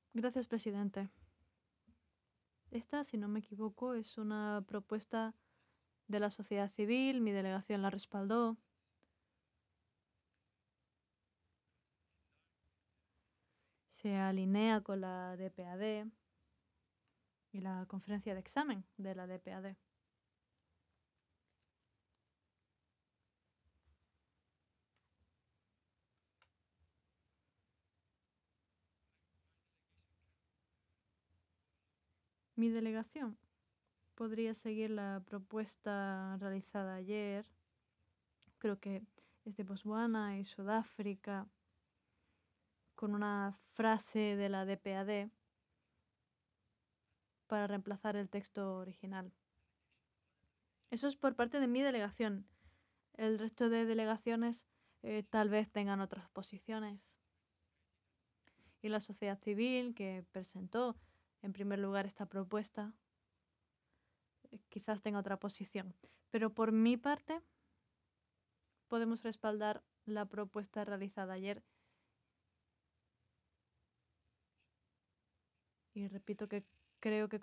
Gracias, presidente. Esta, si no me equivoco, es una propuesta de la sociedad civil. Mi delegación la respaldó. Se alinea con la DPAD y la conferencia de examen de la DPAD. Mi delegación podría seguir la propuesta realizada ayer. Creo que es de Botswana y Sudáfrica, con una frase de la DPAD para reemplazar el texto original. Eso es por parte de mi delegación. El resto de delegaciones tal vez tengan otras posiciones. Y la sociedad civil que presentó en primer lugar esta propuesta quizás tenga otra posición. Pero por mi parte podemos respaldar la propuesta realizada ayer. Y repito que creo que